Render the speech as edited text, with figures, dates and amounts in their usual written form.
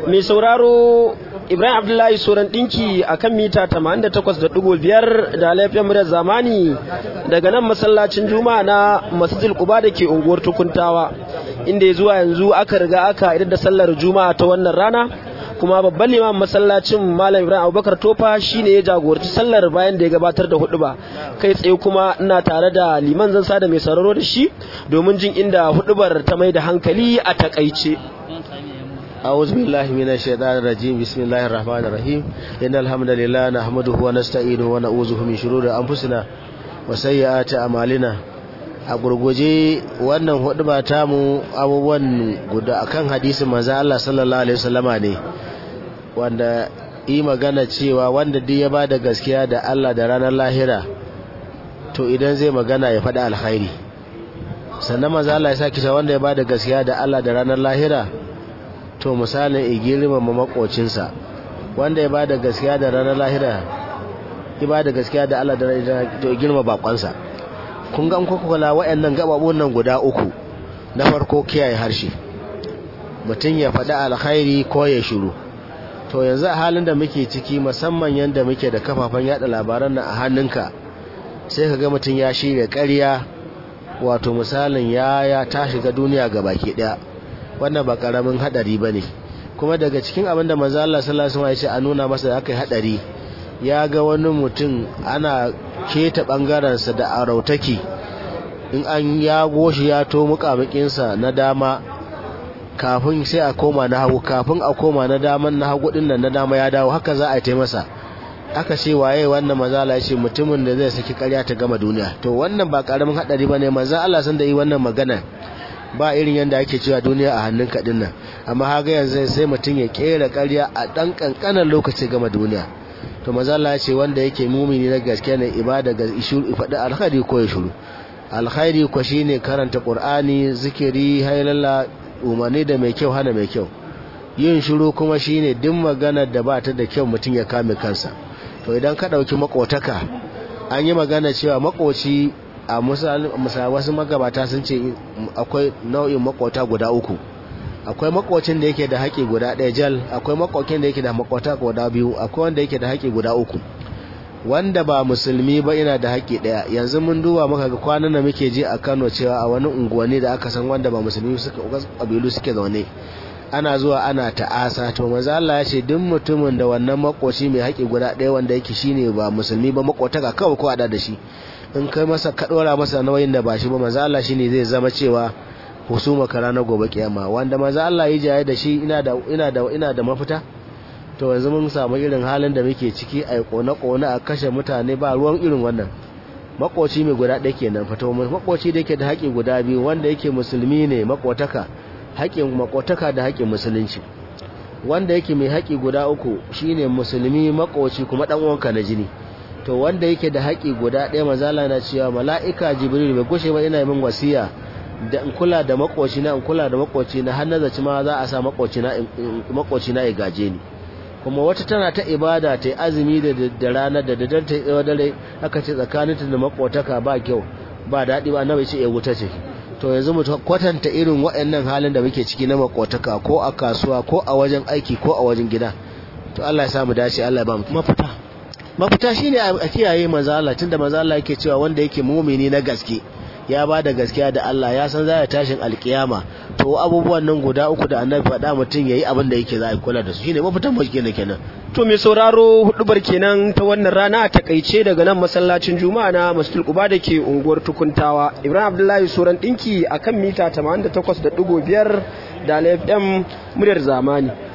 mai sauraro Ibrahim Abdullahi Soran ɗinki a kan mita 88.5 da laifin muryar zamani daga nan masallacin Juma'a na Masjidil Quba da ke unguwar Tukuntawa, inda ya zuwa yanzu aka riga aka idar da sallar Juma'a ta wannan rana, kuma babban liman masallacin Malam Ibrahim Abubakar Tofa shine ya jagoranci sallar bayan da ya gabatar da huduba. Kai tsaye kuma ina tare da liman zan sada mai sauraro da shi domin jin inda hudubar ta mai da hankali a takaice. أعوذ بالله من الشيطان الرجيم بسم الله الرحمن الرحيم إن الحمد لله نحمده ونستعينه ونعوذ من شرور أنفسنا وسيئات أعمالنا. a gurguje wannan huduba ta mu abubuwan guda akan hadisin manzo Allah sallallahu alaihi wasallama ne, wanda yi magana cewa wanda duk ya bada gaskiya da Allah da ranar lahira to idan zai magana ya faɗa alkhairi. Sannan manzo Allah ya saki cewa wanda ya bada gaskiya da Allah da ranar lahira to misalin igirma makocinsa, wanda ya bada gaskiya da ranar lahira ya bada gaskiya da Allah da ranar lahira to igirma bakonsa. Kun ga kuka kula wayannan gababun nan guda uku, na farko kiyaye harshe, mutum ya faɗi alkhairi ko ya shiru. To yanzu a halin da muke ciki, musamman yanda muke da kafafen yada labaran nan a hannunka, sai ka ga mutum ya shirya ƙarya, wato misalin ya ta shiga duniya gabaki daya. Wannan ba karamin hadari bane, kuma daga cikin abin da manzo Allah sallallahu alaihi wasallam ya ce a nuna masa da akai hadari, ya ga wani mutum ana keta bangaren sa da arautaki, in an ya goshi ya to mukamukinsa na dama kafin sai a koma na hagu, kafin a koma na daman na hagu din nan na dama ya dawo, haka za a yi masa. Aka ce waye wannan? manzo Allah ya ce mutumin da zai saki ƙarya ta gama duniya. To wannan ba karamin hadari bane. manzo Allah san da yi wannan magana ba irin yanda ake cewa duniya a hannunka din nan, amma haga yanzu sai mutum ya kera ƙarya a dan kankanan lokaci gama duniya. To manzo Allah ya ce wanda yake mumini na gaskiya ne ibada ga ishuru faɗi alkhairi ko ya shiru. Alkhairi ko shine karanta Qur'ani, zikiri, haylalla, umarni da mai kyau, hana mai kyau. Yin shiru kuma shine duk magana da ba ta da kyau mutum ya kame kansa. To idan ka dauki makotaka, an yi magana cewa makoci a wasu magabata sun ce akwai nau'in makota guda uku. Akwai makocin da yake da haƙi guda ɗaya jal, akwai makokin da yake da makota guda biyu, akwai wanda yake da haƙi guda uku. Wanda ba musulmi ba ina da haƙi ɗaya. Yanzu mun duba muka ga kwanan da muke ji a Kano cewa a wani unguwanni da aka san wanda ba musulmi suka kabilu suke zaune, ana zuwa ana ta'asa. To manzo Allah ya ce duk mutumin da wannan makoci mai haƙi guda ɗaya wanda yake shine ba musulmi ba, makotaka kawai ko ada da shi, in kai masa ka dora masa nauyin da ba shi ba, manzo Allah shine zai zama cewa husuma kara na gobe kiyama. Wanda manzo Allah ya jaye da shi ina da mafita. To yanzu mun samu irin halin da muke ciki, ai kone a kashe mutane, ba ruwan irin wannan. Makoci mai guda ɗaya kenan fito, makoci da yake da haƙi guda biyu, wanda yake musulmi ne makotaka, haƙin makotaka da haƙin musulunci. Wanda yake mai haƙi guda uku shine musulmi makoci kuma dan uwanka na jini. To wanda yake da haƙi guda ɗaya manzo Allah na cewa mala'ika Jibril bai gushe ba ina min wasiya da in kula da makoci na har nazaci ma za a sa makoci na ya gaje ni. Kuma wata tana ta ibada, ta azumi da rana da daddare ta tsawa dare, aka ce tsakaninta da makotaka ba kyau ba daɗi ba, annabi ce ya wuta ce. To yanzu mu kwatanta irin waɗannan halin da muke ciki na makotaka, ko a kasuwa ko a wajen aiki ko a wajen gida. To Allah ya samu dace, Allah ya ba mu mafita shine a kiyaye manzo Allah, tunda manzo Allah yake cewa wanda yake mumini na gaske ya bada gaskiya da Allah, ya san za ya tashin alkiyama. To abubuwan nan guda uku da annabi faɗa mutum yayi abin da yake za a kula da su, shine mafitan mu kenan. To mai sauraro hudubar kenan ta wannan rana a takaice daga nan masallacin Juma'a na Masjidil Quba da ke unguwar Tukuntawa. Ibrahim Abdullahi Soran ɗinki akan mita 88.5 da FM muryar zamani.